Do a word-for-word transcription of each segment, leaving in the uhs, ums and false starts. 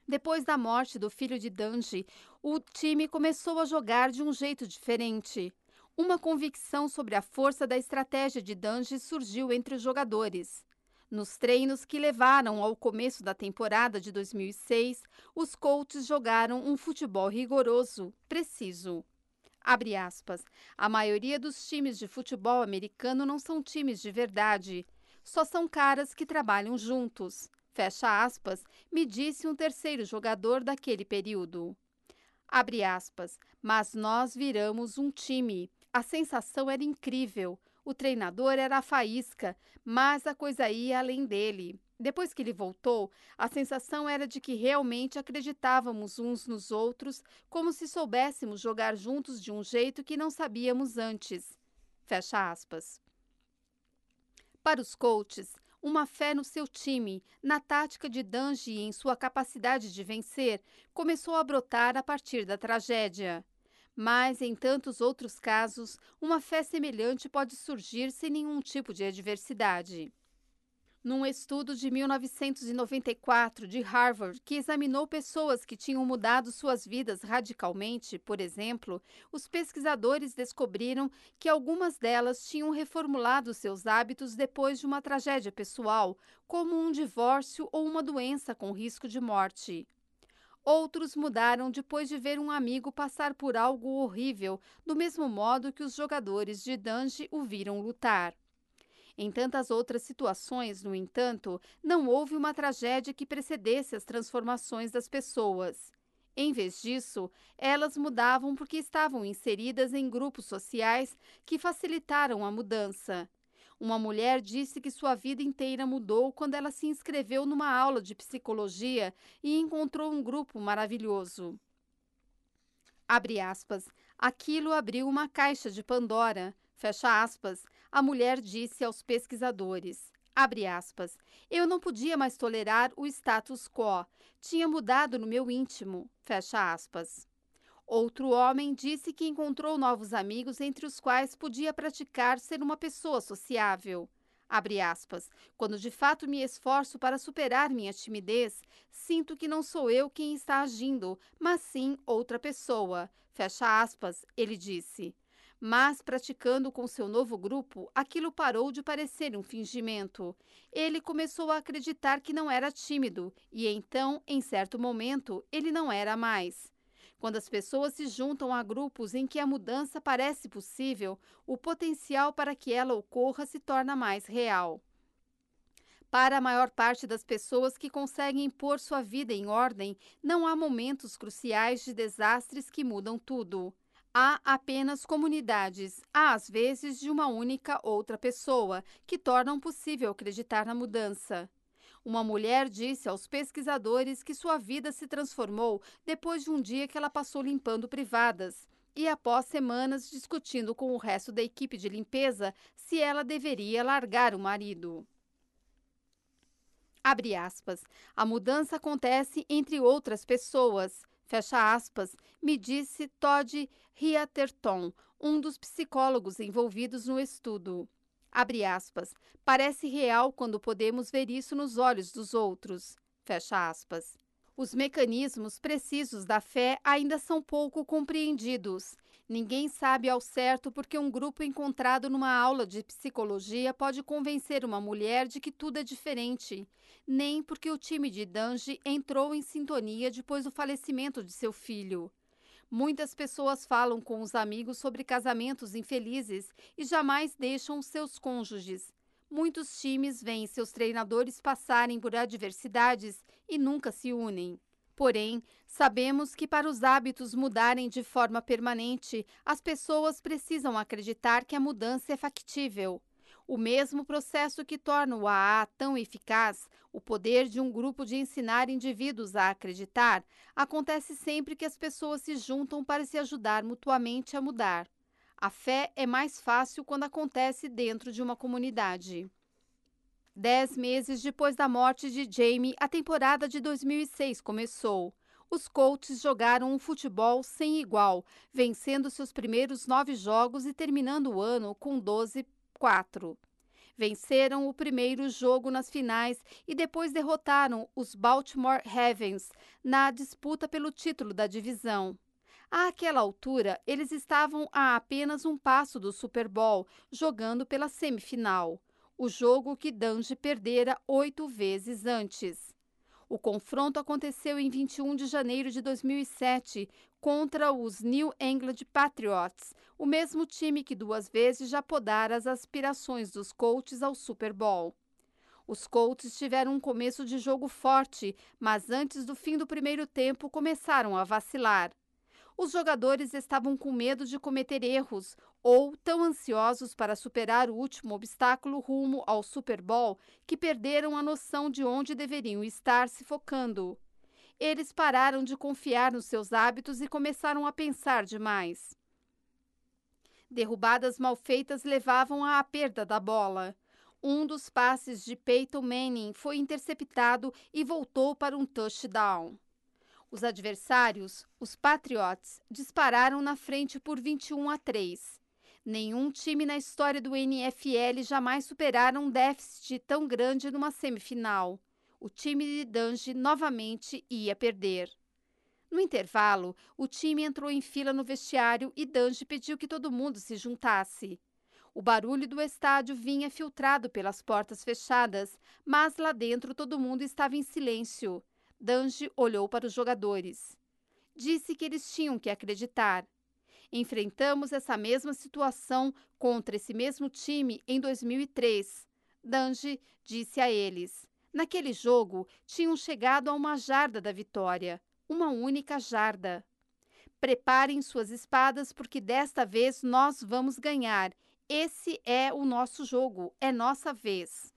Depois da morte do filho de Dungey, o time começou a jogar de um jeito diferente. Uma convicção sobre a força da estratégia de Dungey surgiu entre os jogadores. Nos treinos que levaram ao começo da temporada de dois mil e seis, os coaches jogaram um futebol rigoroso, preciso. Abre aspas. A maioria dos times de futebol americano não são times de verdade. Só são caras que trabalham juntos. Fecha aspas, me disse um terceiro jogador daquele período. Abre aspas. Mas nós viramos um time. A sensação era incrível. O treinador era a faísca, mas a coisa ia além dele. Depois que ele voltou, a sensação era de que realmente acreditávamos uns nos outros, como se soubéssemos jogar juntos de um jeito que não sabíamos antes. Fecha aspas. Para os coaches, uma fé no seu time, na tática de Dungey e em sua capacidade de vencer, começou a brotar a partir da tragédia. Mas, em tantos outros casos, uma fé semelhante pode surgir sem nenhum tipo de adversidade. Num estudo de mil novecentos e noventa e quatro de Harvard, que examinou pessoas que tinham mudado suas vidas radicalmente, por exemplo, os pesquisadores descobriram que algumas delas tinham reformulado seus hábitos depois de uma tragédia pessoal, como um divórcio ou uma doença com risco de morte. Outros mudaram depois de ver um amigo passar por algo horrível, do mesmo modo que os jogadores de Dungey o viram lutar. Em tantas outras situações, no entanto, não houve uma tragédia que precedesse as transformações das pessoas. Em vez disso, elas mudavam porque estavam inseridas em grupos sociais que facilitaram a mudança. Uma mulher disse que sua vida inteira mudou quando ela se inscreveu numa aula de psicologia e encontrou um grupo maravilhoso. Abre aspas. Aquilo abriu uma caixa de Pandora. Fecha aspas, a mulher disse aos pesquisadores. Abre aspas. Eu não podia mais tolerar o status quo. Tinha mudado no meu íntimo. Fecha aspas. Outro homem disse que encontrou novos amigos entre os quais podia praticar ser uma pessoa sociável. Abre aspas. Quando de fato me esforço para superar minha timidez, sinto que não sou eu quem está agindo, mas sim outra pessoa. Fecha aspas, ele disse. Mas, praticando com seu novo grupo, aquilo parou de parecer um fingimento. Ele começou a acreditar que não era tímido e, então, em certo momento, ele não era mais. Quando as pessoas se juntam a grupos em que a mudança parece possível, o potencial para que ela ocorra se torna mais real. Para a maior parte das pessoas que conseguem pôr sua vida em ordem, não há momentos cruciais de desastres que mudam tudo. Há apenas comunidades, às vezes de uma única outra pessoa, que tornam possível acreditar na mudança. Uma mulher disse aos pesquisadores que sua vida se transformou depois de um dia que ela passou limpando privadas e após semanas discutindo com o resto da equipe de limpeza se ela deveria largar o marido. Abre aspas. A mudança acontece entre outras pessoas. Fecha aspas, me disse Todd Heatherton, um dos psicólogos envolvidos no estudo. Abre aspas, parece real quando podemos ver isso nos olhos dos outros. Fecha aspas. Os mecanismos precisos da fé ainda são pouco compreendidos. Ninguém sabe ao certo porque um grupo encontrado numa aula de psicologia pode convencer uma mulher de que tudo é diferente, nem porque o time de Dungey entrou em sintonia depois do falecimento de seu filho. Muitas pessoas falam com os amigos sobre casamentos infelizes e jamais deixam seus cônjuges. Muitos times veem seus treinadores passarem por adversidades e nunca se unem. Porém, sabemos que para os hábitos mudarem de forma permanente, as pessoas precisam acreditar que a mudança é factível. O mesmo processo que torna o A A tão eficaz, o poder de um grupo de ensinar indivíduos a acreditar, acontece sempre que as pessoas se juntam para se ajudar mutuamente a mudar. A fé é mais fácil quando acontece dentro de uma comunidade. Dez meses depois da morte de Jamie, a temporada de dois mil e seis começou. Os Colts jogaram um futebol sem igual, vencendo seus primeiros nove jogos e terminando o ano com doze a quatro. Venceram o primeiro jogo nas finais e depois derrotaram os Baltimore Ravens na disputa pelo título da divisão. Àquela altura, eles estavam a apenas um passo do Super Bowl, jogando pela semifinal, o jogo que Dungy perdera oito vezes antes. O confronto aconteceu em vinte e um de janeiro de dois mil e sete contra os New England Patriots, o mesmo time que duas vezes já podara as aspirações dos Colts ao Super Bowl. Os Colts tiveram um começo de jogo forte, mas antes do fim do primeiro tempo começaram a vacilar. Os jogadores estavam com medo de cometer erros ou tão ansiosos para superar o último obstáculo rumo ao Super Bowl que perderam a noção de onde deveriam estar se focando. Eles pararam de confiar nos seus hábitos e começaram a pensar demais. Derrubadas mal feitas levavam à perda da bola. Um dos passes de Peyton Manning foi interceptado e voltou para um touchdown. Os adversários, os Patriots, dispararam na frente por vinte e um a três. Nenhum time na história do N F L jamais superara um déficit tão grande numa semifinal. O time de Dungy novamente ia perder. No intervalo, o time entrou em fila no vestiário e Dungy pediu que todo mundo se juntasse. O barulho do estádio vinha filtrado pelas portas fechadas, mas lá dentro todo mundo estava em silêncio. Dungy olhou para os jogadores. Disse que eles tinham que acreditar. Enfrentamos essa mesma situação contra esse mesmo time em dois mil e três. Dungy disse a eles. Naquele jogo, tinham chegado a uma jarda da vitória. Uma única jarda. Preparem suas espadas porque desta vez nós vamos ganhar. Esse é o nosso jogo, é nossa vez.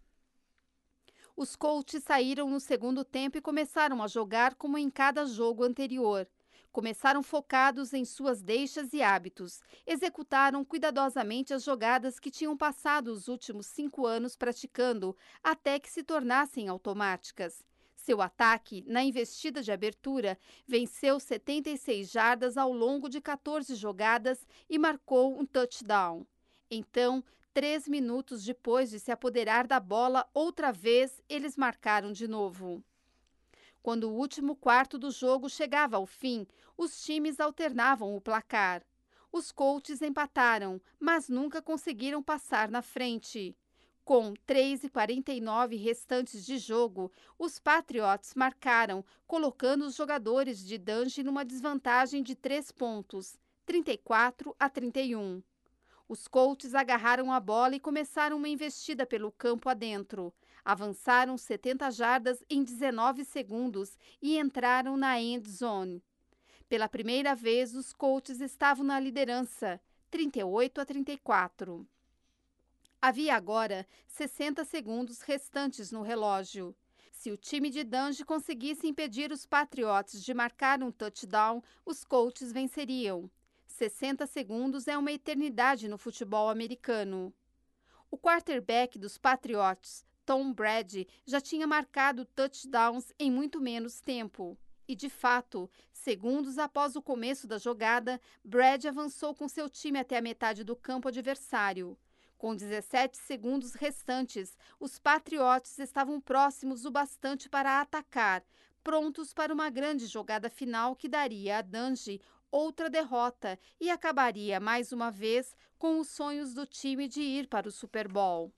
Os Colts saíram no segundo tempo e começaram a jogar como em cada jogo anterior. Começaram focados em suas deixas e hábitos. Executaram cuidadosamente as jogadas que tinham passado os últimos cinco anos praticando, até que se tornassem automáticas. Seu ataque, na investida de abertura, venceu setenta e seis jardas ao longo de quatorze jogadas e marcou um touchdown. Então, três minutos depois de se apoderar da bola outra vez, eles marcaram de novo. Quando o último quarto do jogo chegava ao fim, os times alternavam o placar. Os Colts empataram, mas nunca conseguiram passar na frente. Com três e quarenta e nove restantes de jogo, os Patriots marcaram, colocando os jogadores de Dungy numa desvantagem de três pontos, trinta e quatro a trinta e um. Os Colts agarraram a bola e começaram uma investida pelo campo adentro. Avançaram setenta jardas em dezenove segundos e entraram na end zone. Pela primeira vez, os Colts estavam na liderança, trinta e oito a trinta e quatro. Havia agora sessenta segundos restantes no relógio. Se o time de Dungy conseguisse impedir os Patriots de marcar um touchdown, os Colts venceriam. sessenta segundos é uma eternidade no futebol americano. O quarterback dos Patriots, Tom Brady, já tinha marcado touchdowns em muito menos tempo. E, de fato, segundos após o começo da jogada, Brady avançou com seu time até a metade do campo adversário. Com dezessete segundos restantes, os Patriots estavam próximos o bastante para atacar, prontos para uma grande jogada final que daria a Dungy outra derrota e acabaria mais uma vez com os sonhos do time de ir para o Super Bowl.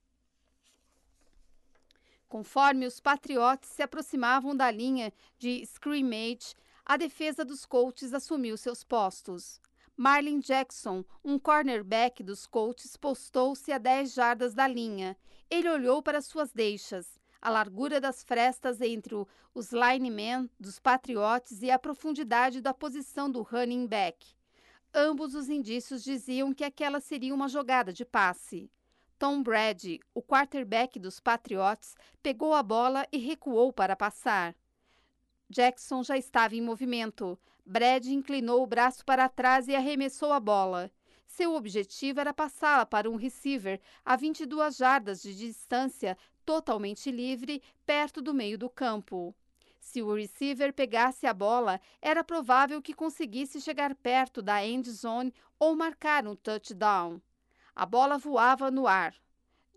Conforme os Patriots se aproximavam da linha de scrimmage, a defesa dos Colts assumiu seus postos. Marlin Jackson, um cornerback dos Colts, postou-se a dez jardas da linha. Ele olhou para suas deixas, a largura das frestas entre os linemen dos Patriots e a profundidade da posição do running back. Ambos os indícios diziam que aquela seria uma jogada de passe. Tom Brady, o quarterback dos Patriots, pegou a bola e recuou para passar. Jackson já estava em movimento. Brady inclinou o braço para trás e arremessou a bola. Seu objetivo era passá-la para um receiver a vinte e duas jardas de distância, totalmente livre, perto do meio do campo. Se o receiver pegasse a bola, era provável que conseguisse chegar perto da end zone ou marcar um touchdown. A bola voava no ar.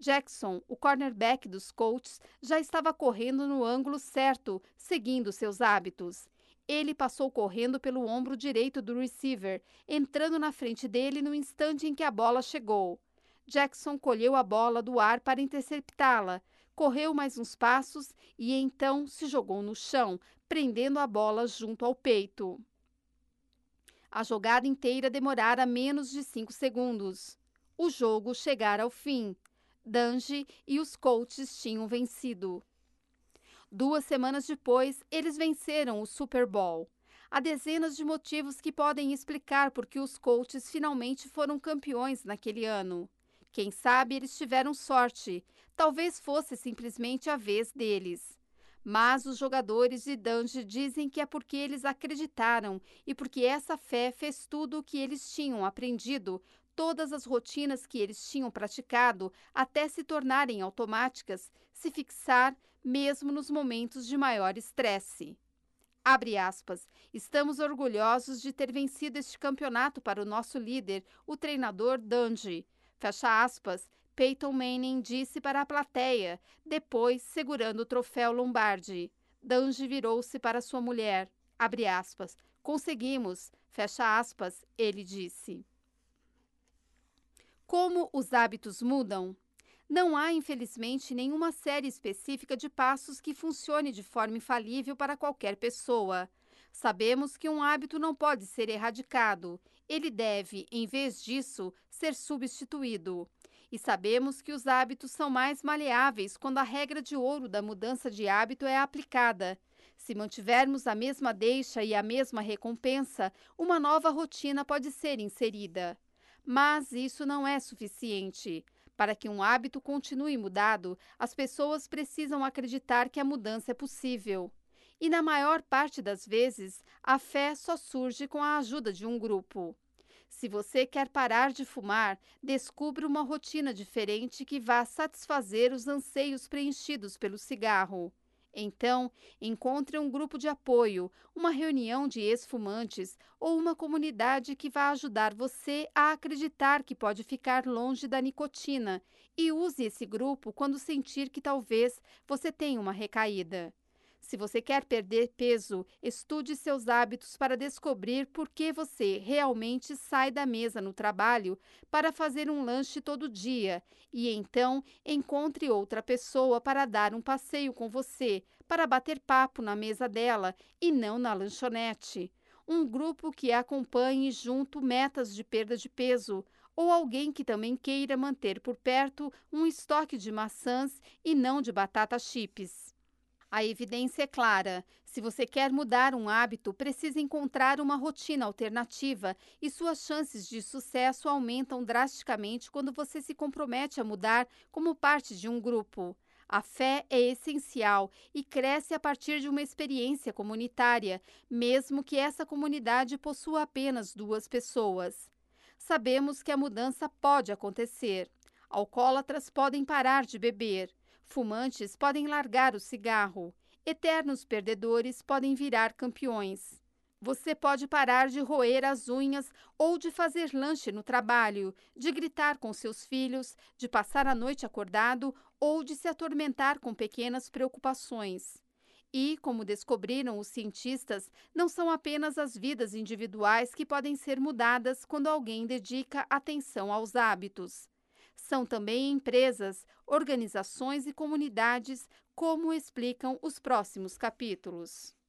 Jackson, o cornerback dos Colts, já estava correndo no ângulo certo, seguindo seus hábitos. Ele passou correndo pelo ombro direito do receiver, entrando na frente dele no instante em que a bola chegou. Jackson colheu a bola do ar para interceptá-la, correu mais uns passos e então se jogou no chão, prendendo a bola junto ao peito. A jogada inteira demorara menos de cinco segundos. O jogo chegara ao fim. Dungy e os Colts tinham vencido. Duas semanas depois, eles venceram o Super Bowl. Há dezenas de motivos que podem explicar por que os Colts finalmente foram campeões naquele ano. Quem sabe eles tiveram sorte. Talvez fosse simplesmente a vez deles. Mas os jogadores de Dungy dizem que é porque eles acreditaram e porque essa fé fez tudo o que eles tinham aprendido, todas as rotinas que eles tinham praticado até se tornarem automáticas, se fixar mesmo nos momentos de maior estresse. Abre aspas, estamos orgulhosos de ter vencido este campeonato para o nosso líder, o treinador Dungy. Fecha aspas, Peyton Manning disse para a plateia, depois segurando o troféu Lombardi. Dungy virou-se para sua mulher. Abre aspas, conseguimos. Fecha aspas, ele disse. Como os hábitos mudam? Não há, infelizmente, nenhuma série específica de passos que funcione de forma infalível para qualquer pessoa. Sabemos que um hábito não pode ser erradicado. Ele deve, em vez disso, ser substituído. E sabemos que os hábitos são mais maleáveis quando a regra de ouro da mudança de hábito é aplicada. Se mantivermos a mesma deixa e a mesma recompensa, uma nova rotina pode ser inserida. Mas isso não é suficiente. Para que um hábito continue mudado, as pessoas precisam acreditar que a mudança é possível. E na maior parte das vezes, a fé só surge com a ajuda de um grupo. Se você quer parar de fumar, descubra uma rotina diferente que vá satisfazer os anseios preenchidos pelo cigarro. Então, encontre um grupo de apoio, uma reunião de ex-fumantes ou uma comunidade que vá ajudar você a acreditar que pode ficar longe da nicotina e use esse grupo quando sentir que talvez você tenha uma recaída. Se você quer perder peso, estude seus hábitos para descobrir por que você realmente sai da mesa no trabalho para fazer um lanche todo dia e então encontre outra pessoa para dar um passeio com você, para bater papo na mesa dela e não na lanchonete. Um grupo que acompanhe junto metas de perda de peso ou alguém que também queira manter por perto um estoque de maçãs e não de batata chips. A evidência é clara. Se você quer mudar um hábito, precisa encontrar uma rotina alternativa e suas chances de sucesso aumentam drasticamente quando você se compromete a mudar como parte de um grupo. A fé é essencial e cresce a partir de uma experiência comunitária, mesmo que essa comunidade possua apenas duas pessoas. Sabemos que a mudança pode acontecer. Alcoólatras podem parar de beber. Fumantes podem largar o cigarro. Eternos perdedores podem virar campeões. Você pode parar de roer as unhas ou de fazer lanche no trabalho, de gritar com seus filhos, de passar a noite acordado ou de se atormentar com pequenas preocupações. E, como descobriram os cientistas, não são apenas as vidas individuais que podem ser mudadas quando alguém dedica atenção aos hábitos. São também empresas, organizações e comunidades, como explicam os próximos capítulos.